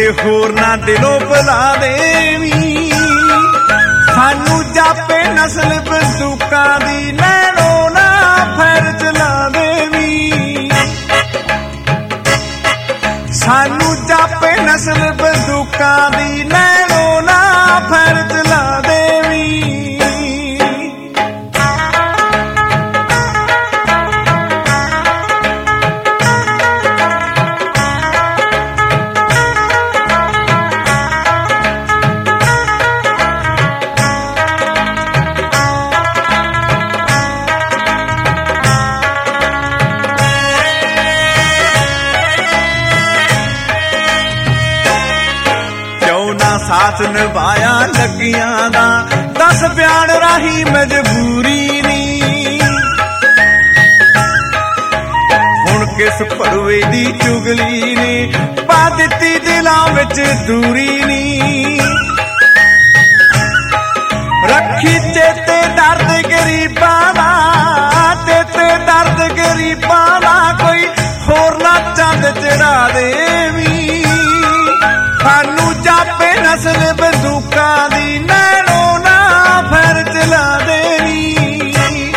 होर ना दिलों बुला देवी सानू जापे नस्ल बंदूकां दी नैनो ना फैर चला देवी सानू जापे नस्ल बंदूकां दी नैनो ना फैर चला देवी साथ निभाया लगियां दा दस प्यार राही मजबूरी नी हुण किस भड़वे दी चुगली ने पा दित्ती दिलां विच दूरी नी रखी चेते दर्द गरीबां दा चेते दर्द गरीबां दा कोई होर ना चंद चढ़ा देवी सानू जापे नस्ल बंदूकां दी नैनो ना फैर चला देवी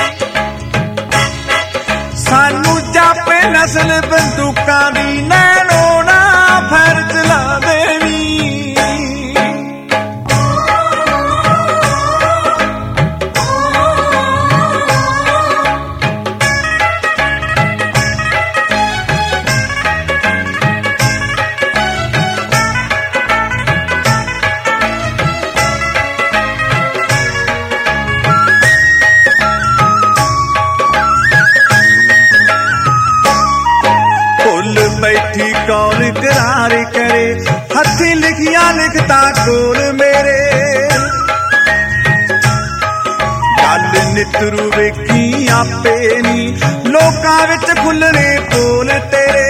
सानू जापे नस्ल बंदूकां दी नैनो ना फैर चला देवी बैठी कौन करार करे हथी लिखिया लिखता कोल मेरे गल नितरू वेखी आपे नी लोकां विच खुलने बोल तेरे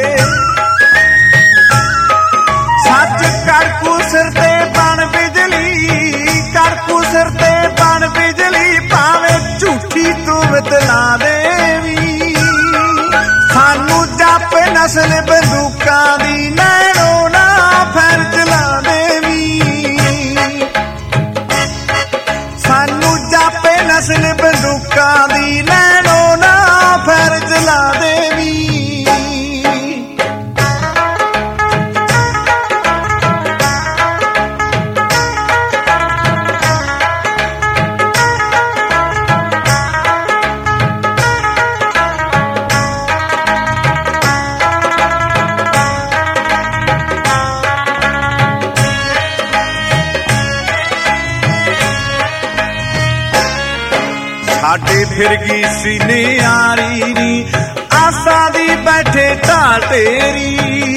सच करकू सिर ते बन बिजली करकू सिर ते बन बिजली भावे झूठी तू बतला देवी सानू जापे नस्ल बंदूकां दी नैनो ना फैर चला देवी सानू जापे नस्ल बंदूकां दी नैनो ना फैर चला देवी साडे फिर गई सीने आरी नी आसा दी बैठे ढाल तेरी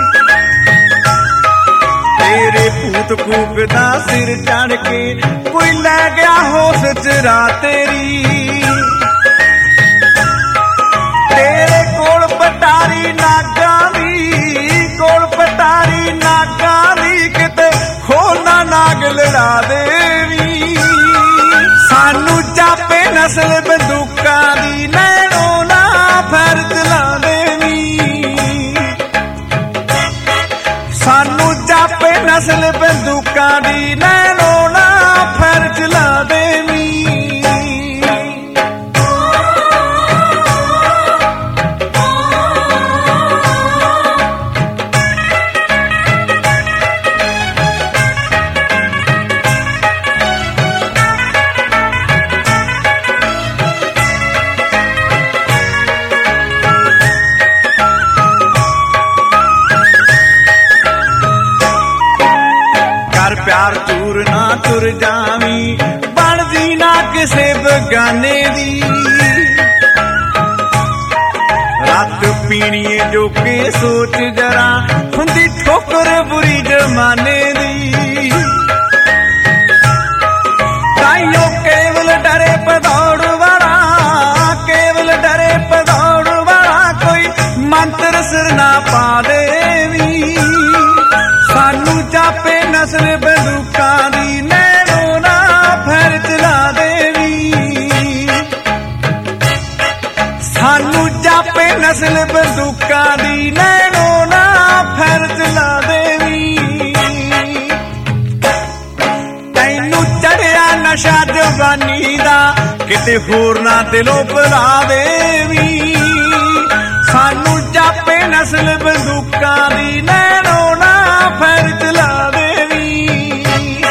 तेरे भूत कूकदा सिर चढ़ के कोई लै गया होश चरा तेरी तेरे कोल पटारी नागा दी कोल पटारी नागा दी किते खोना नाग लड़ा देवी सानू जापे नस्ल बंदूकां दी नैनो ना फैर चला देवी सानू जापे नस्ल बंदूकां दी नैनो ना फैर चला देवी प्यार चूर ना तुर जावी बनदी ना किसे बगाने दी रात पीणीए जो के सोच जरा हुंदी ठोकर बुरी जमाने दी ताइयों केवल डरे पदौड़ वाला केवल डरे पदौड़ वाला कोई मंत्र सिर ना पा देवी सानू जापे नस्ल बंदूकां दी नैनो ना फैर चला देवी सानू जापे नस्ल बंदूकां दी नैनो ना फैर चला देवी ਨਸ਼ਾ ਜਵਾਨੀ ਦਾ ਕਿਤੇ ਹੋਰ ਨਾ ਦਿਲੋਂ ਭੁਲਾ ਦੇਵੀਂ। ਸਾਨੂੰ ਜਾਪੇ ਨਸਲ ਬੰਦੂਕਾਂ ਦੀ ਨੈਣੋ ਨਾ ਫੈਰ ਚਲਾ ਦੇਵੀਂ।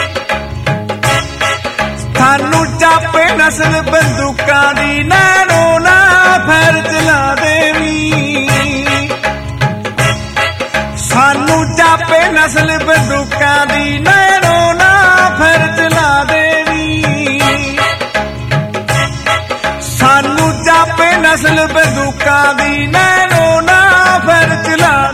ਸਾਨੂੰ ਜਾਪੇ ਨਸਲ ਬੰਦੂਕਾਂ ਦੀ ਨੈਣੋ ਨਾ ਫੈਰ ਚਲਾ ਦੇਵੀਂ। ਸਾਨੂੰ ਜਾਪੇ ਨਸਲ ਬੰਦੂਕਾਂ ਦੀ ਨੈਣੋ ਨਾ ਫੈਰ ਚਲਾ ਦੇਵੀਂ। ਸਾਨੂੰ ਜਾਪੇ ਨਸਲ ਬੰਦੂਕਾਂ ਦੀ ਨੈਣੋ ਨਾ ਫੈਰ ਚਲਾ